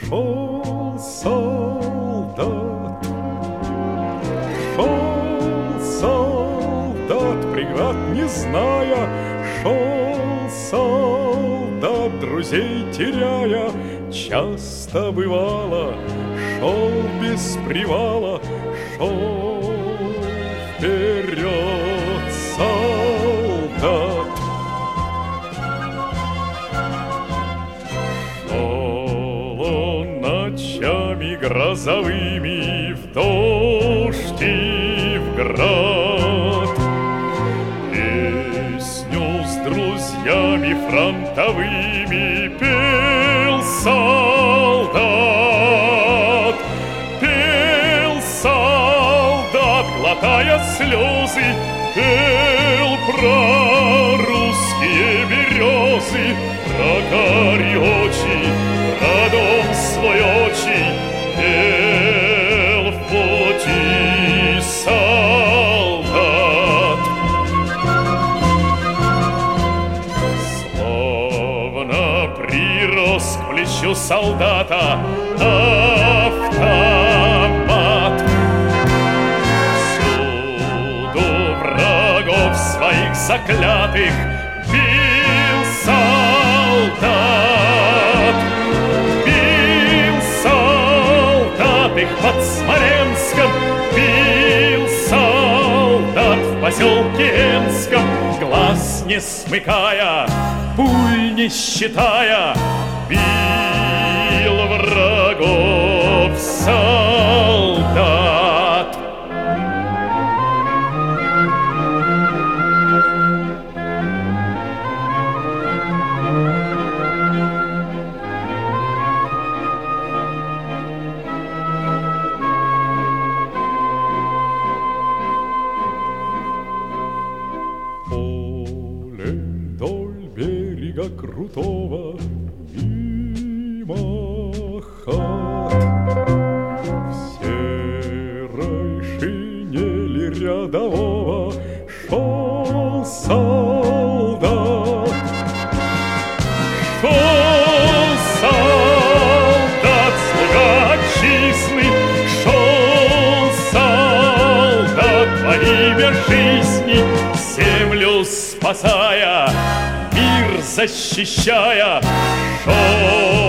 Шел солдат, шел солдат, преград не зная, шел солдат, друзей теряя. Часто бывало, шел без привала, шел вперед солдат. Шел он ночами грозовыми в дождь и в град, песню с друзьями фронтовыми пел солдат. Пел солдат, глотая слезы, пел про русские березы, про карие очи, про дом свой отчий, пел в пути солдат. Словно прирос к плечу солдата автомат. Всюду врагов своих заклятых бил солдат. Бил солдат их под Смоленском, бил солдат в поселке Энском, глаз не смыкая, пуль не считая, бил врагов солдат. Поле вдоль берега крутого, мимо хат, в серой шинели рядового шел солдат. Шел солдат, слуга отчизны, шел солдат во имя жизни, землю спасая, мир защищая, шел